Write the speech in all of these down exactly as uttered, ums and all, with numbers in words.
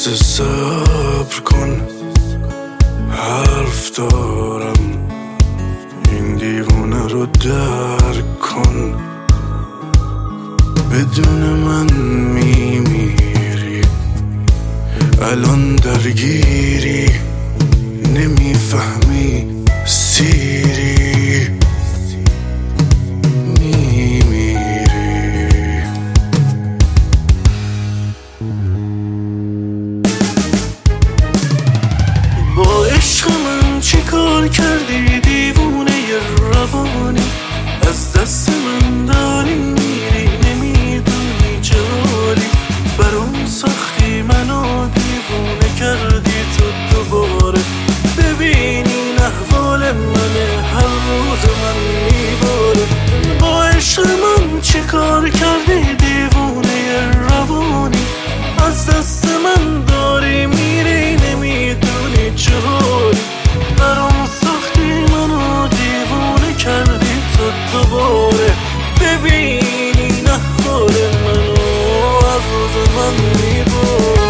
لحظه صبر کن، حرف دارم، این دیوونه رو درک کن. بدون من میمیری، الان درگیری، نمیفهمی سیری، میمیری. با عشق من چی کار کردی دیوونه روانی؟ از دست من داری میری، نمیدونی جالی. برام سختی منو دیوونه کردی تو دوباره. ببینین احوال منه، هر روز من میباره. با عشق من چی کار کردی دیوونه روانی؟ از دست من داری میری، نمیدونی چالی. برام سختی منو دیوونه کردی تو دوباره. ببینین احوال منو، هر روز من میباره.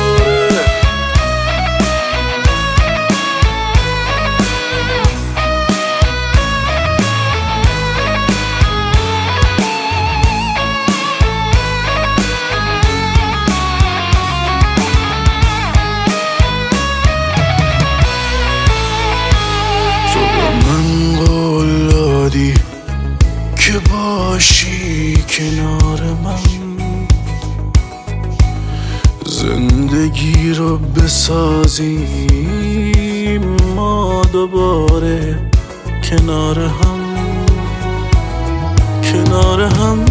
که باشی کنار من، زندگی رو بسازیم ما دوباره کنار هم، کنار هم.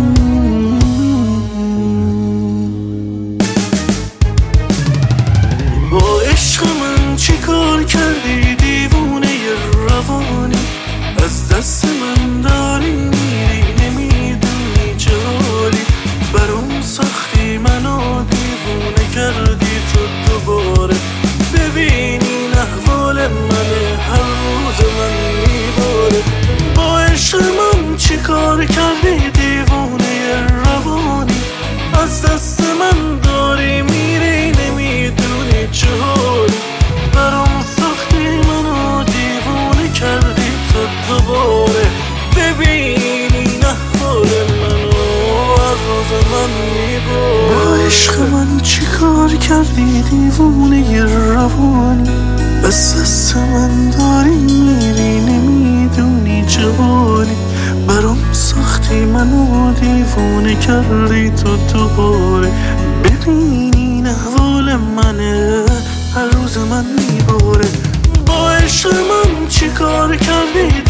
با عشق من چی کار کردی دیوونه روانی؟ از دست من داری میری، نمیدونی جالی. برام سختی منو دیوونه کردی تو دوباره. ببینین احوال منه، هر روز من میباره. با عشق من چی کار کردی دیوونه روانی؟ از دست من داری میری، نمیدونی جالی. برام سختی منو دیوونه کردی تو دوباره. ببینین احوال منو، هر روز من میباره. با عشق من چی کار کردی دیوونه روانی؟ از دست من داری میری، نمیدونی جالی. برام سختی منو دیوونه کردی تو دوباره. ببینین احوال منه، هر روز من میباره. با عشق من چی کار کردی